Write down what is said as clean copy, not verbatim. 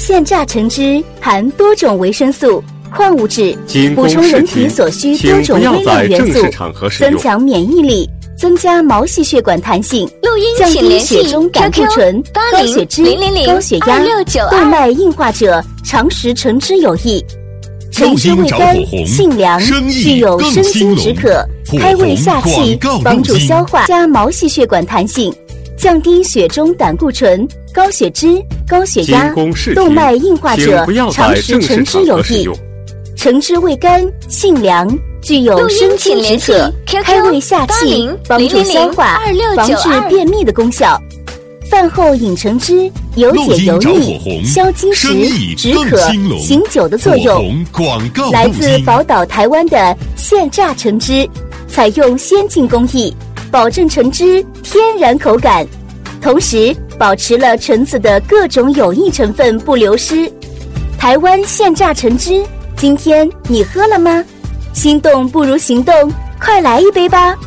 现榨橙汁含多种维生素、矿物质，补充人体所需多种微量元素，增强免疫力，增加毛细血管弹性，降低血中胆固醇、高血脂、高血压、动脉硬化者常食橙汁有益。橙汁味甘性凉，具有生津止渴、开胃下气、帮助消化，加毛细血管弹性，降低血中胆固醇、高血脂、高血压、动脉硬化者常食橙汁有益。橙汁味甘性凉，具有生津止渴、开胃下气、帮助消化、防治便秘的功效。饭后饮橙汁有解油腻、消积食、止渴、醒酒的作用。来自宝岛台湾的现榨橙汁，采用先进工艺，保证橙汁天然口感，同时保持了橙子的各种有益成分不流失。台湾现榨橙汁，今天你喝了吗？心动不如行动，快来一杯吧！